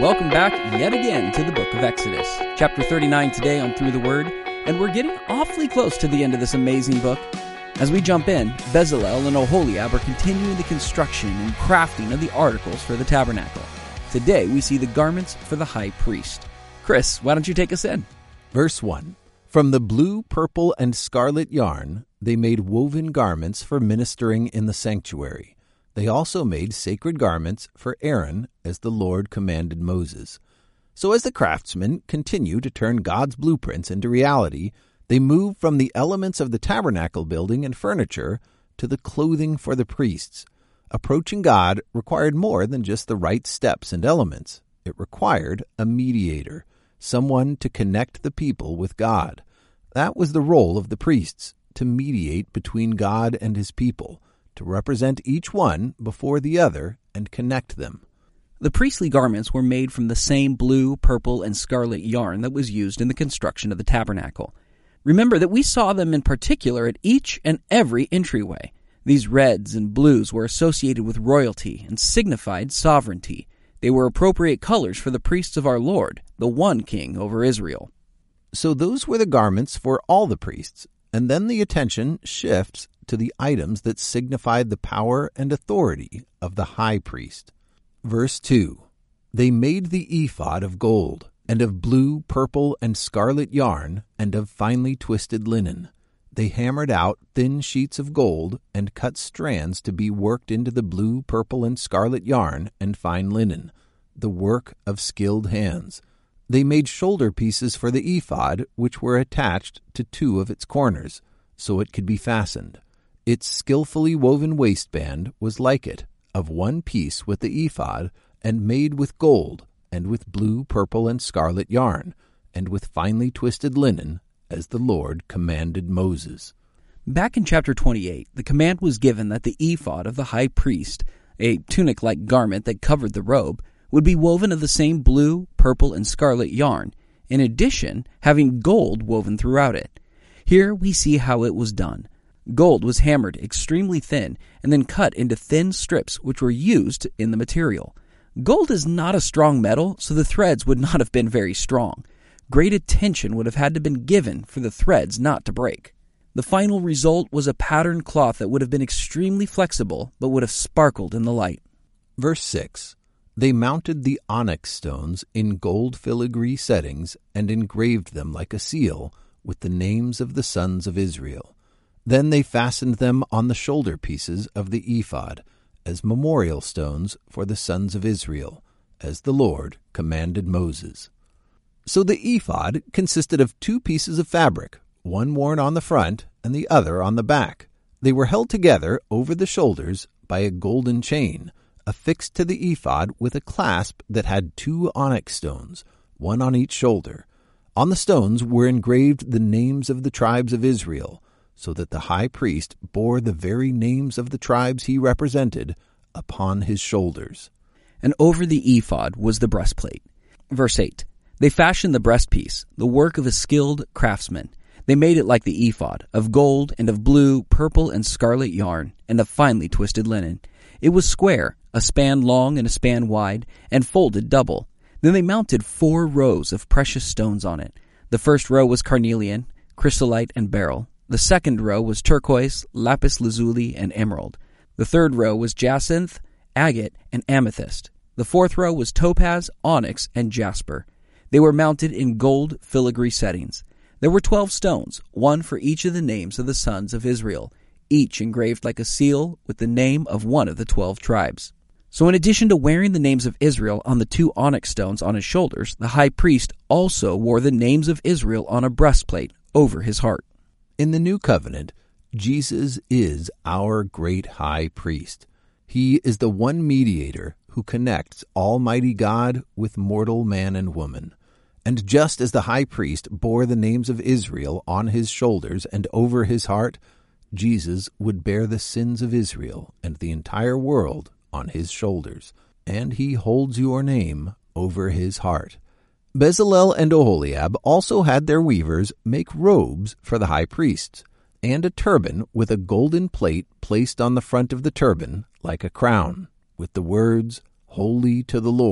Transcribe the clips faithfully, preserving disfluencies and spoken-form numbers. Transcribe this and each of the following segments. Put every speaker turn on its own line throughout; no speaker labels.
Welcome back yet again to the book of Exodus. Chapter thirty-nine today on Through the Word, and we're getting awfully close to the end of this amazing book. As we jump in, Bezalel and Oholiab are continuing the construction and crafting of the articles for the tabernacle. Today we see the garments for the high priest. Chris, why don't you take us in?
Verse one. From the blue, purple, and scarlet yarn, they made woven garments for ministering in the sanctuary. They also made sacred garments for Aaron, as the Lord commanded Moses. So as the craftsmen continue to turn God's blueprints into reality, they move from the elements of the tabernacle building and furniture to the clothing for the priests. Approaching God required more than just the right steps and elements. It required a mediator, someone to connect the people with God. That was the role of the priests, to mediate between God and his people, to represent each one before the other and connect them.
The priestly garments were made from the same blue, purple, and scarlet yarn that was used in the construction of the tabernacle. Remember that we saw them in particular at each and every entryway. These reds and blues were associated with royalty and signified sovereignty. They were appropriate colors for the priests of our Lord, the one king over Israel.
So those were the garments for all the priests, and then the attention shifts to the items that signified the power and authority of the high priest. Verse two. They made the ephod of gold, and of blue, purple, and scarlet yarn, and of finely twisted linen. They hammered out thin sheets of gold, and cut strands to be worked into the blue, purple, and scarlet yarn and fine linen, the work of skilled hands. They made shoulder pieces for the ephod, which were attached to two of its corners, so it could be fastened. Its skillfully woven waistband was like it, of one piece with the ephod, and made with gold, and with blue, purple, and scarlet yarn, and with finely twisted linen, as the Lord commanded Moses.
Back in chapter twenty-eight, the command was given that the ephod of the high priest, a tunic-like garment that covered the robe, would be woven of the same blue, purple, and scarlet yarn, in addition, having gold woven throughout it. Here we see how it was done. Gold was hammered extremely thin and then cut into thin strips which were used in the material. Gold is not a strong metal, so the threads would not have been very strong. Great attention would have had to have been given for the threads not to break. The final result was a patterned cloth that would have been extremely flexible but would have sparkled in the light.
Verse six. They mounted the onyx stones in gold filigree settings and engraved them like a seal with the names of the sons of Israel. Then they fastened them on the shoulder pieces of the ephod as memorial stones for the sons of Israel, as the Lord commanded Moses. So the ephod consisted of two pieces of fabric, one worn on the front and the other on the back. They were held together over the shoulders by a golden chain, affixed to the ephod with a clasp that had two onyx stones, one on each shoulder. On the stones were engraved the names of the tribes of Israel, so that the high priest bore the very names of the tribes he represented upon his shoulders.
And over the ephod was the breastplate. Verse eight. They fashioned the breastpiece, the work of a skilled craftsman. They made it like the ephod, of gold and of blue, purple, and scarlet yarn, and of finely twisted linen. It was square, a span long and a span wide, and folded double. Then they mounted four rows of precious stones on it. The first row was carnelian, chrysolite, and beryl. The second row was turquoise, lapis lazuli, and emerald. The third row was jacinth, agate, and amethyst. The fourth row was topaz, onyx, and jasper. They were mounted in gold filigree settings. There were twelve stones, one for each of the names of the sons of Israel, each engraved like a seal with the name of one of the twelve tribes. So in addition to wearing the names of Israel on the two onyx stones on his shoulders, the high priest also wore the names of Israel on a breastplate over his heart.
In the New Covenant, Jesus is our great high priest. He is the one mediator who connects Almighty God with mortal man and woman. And just as the high priest bore the names of Israel on his shoulders and over his heart, Jesus would bear the sins of Israel and the entire world on his shoulders, and he holds your name over his heart. Bezalel and Oholiab also had their weavers make robes for the high priests, and a turban with a golden plate placed on the front of the turban like a crown, with the words, "Holy to the Lord,"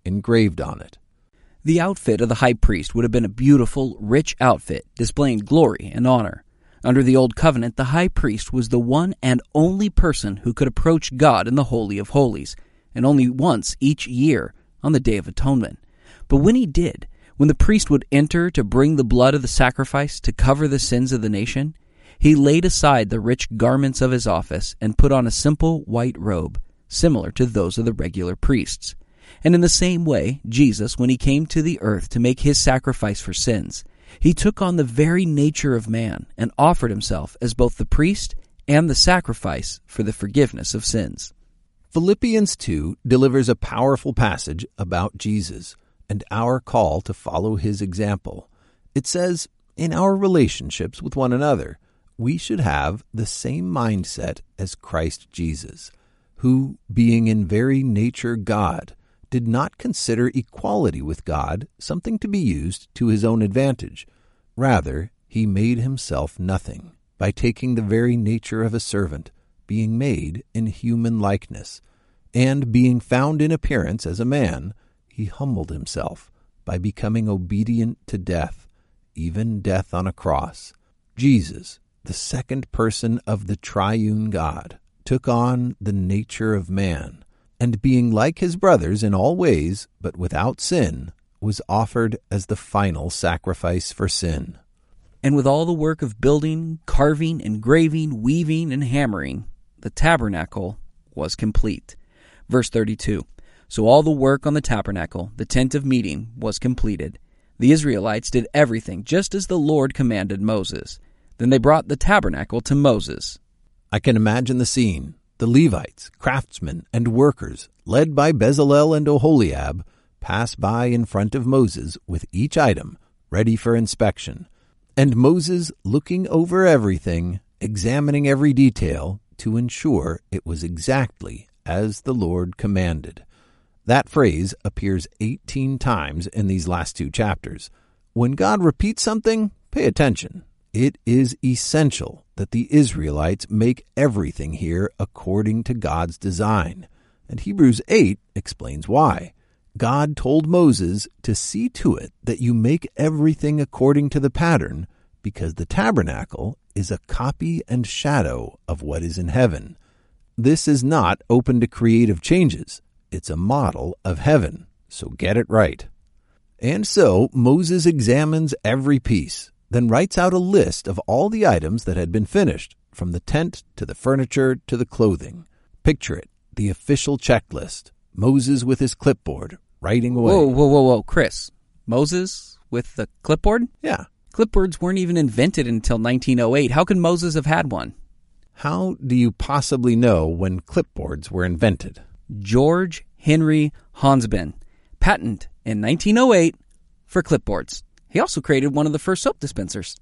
engraved on it.
The outfit of the high priest would have been a beautiful, rich outfit displaying glory and honor. Under the Old Covenant, the high priest was the one and only person who could approach God in the Holy of Holies, and only once each year on the Day of Atonement. But when he did, when the priest would enter to bring the blood of the sacrifice to cover the sins of the nation, he laid aside the rich garments of his office and put on a simple white robe, similar to those of the regular priests. And in the same way, Jesus, when he came to the earth to make his sacrifice for sins, he took on the very nature of man and offered himself as both the priest and the sacrifice for the forgiveness of sins.
Philippians two delivers a powerful passage about Jesus and our call to follow his example. It says, in our relationships with one another, we should have the same mindset as Christ Jesus, who, being in very nature God, did not consider equality with God something to be used to his own advantage. Rather, he made himself nothing by taking the very nature of a servant, being made in human likeness. And being found in appearance as a man, he humbled himself by becoming obedient to death, even death on a cross. Jesus, the second person of the triune God, took on the nature of man, and being like his brothers in all ways, but without sin, was offered as the final sacrifice for sin.
And with all the work of building, carving, engraving, weaving, and hammering, the tabernacle was complete. Verse thirty-two, so all the work on the tabernacle, the tent of meeting, was completed. The Israelites did everything just as the Lord commanded Moses. Then they brought the tabernacle to Moses.
I can imagine the scene. The Levites, craftsmen, and workers, led by Bezalel and Oholiab, pass by in front of Moses with each item ready for inspection. And Moses looking over everything, examining every detail to ensure it was exactly as the Lord commanded. That phrase appears eighteen times in these last two chapters. When God repeats something, pay attention. It is essential that the Israelites make everything here according to God's design. And Hebrews eight explains why. God told Moses to see to it that you make everything according to the pattern, because the tabernacle is a copy and shadow of what is in heaven. This is not open to creative changes. It's a model of heaven, so get it right. And so Moses examines every piece, then writes out a list of all the items that had been finished, from the tent to the furniture to the clothing. Picture it, the official checklist. Moses with his clipboard, writing away.
Whoa, whoa, whoa, whoa, Chris. Moses with the clipboard?
Yeah.
Clipboards weren't even invented until nineteen oh eight. How could Moses have had one?
How do you possibly know when clipboards were invented?
George Henry Hansben, patent in nineteen oh eight for clipboards. He also created one of the first soap dispensers.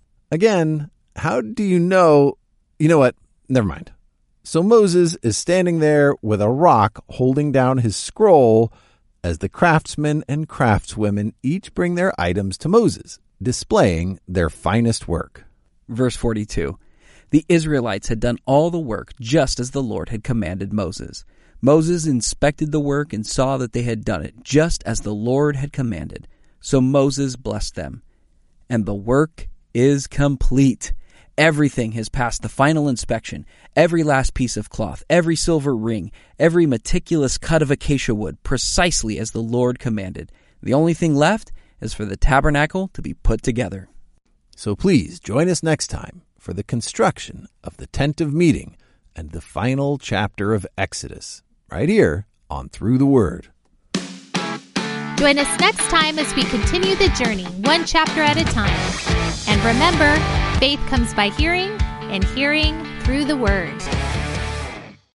Again, how do you know? You know what? Never mind. So Moses is standing there with a rock holding down his scroll as the craftsmen and craftswomen each bring their items to Moses, displaying their finest work.
Verse forty-two. The Israelites had done all the work just as the Lord had commanded Moses. Moses inspected the work and saw that they had done it just as the Lord had commanded. So Moses blessed them. And the work is complete. Everything has passed the final inspection. Every last piece of cloth, every silver ring, every meticulous cut of acacia wood, precisely as the Lord commanded. The only thing left is for the tabernacle to be put together.
So please join us next time for the construction of the tent of meeting and the final chapter of Exodus, right here on Through the Word.
Join us next time as we continue the journey, one chapter at a time. And remember, faith comes by hearing, and hearing through the Word.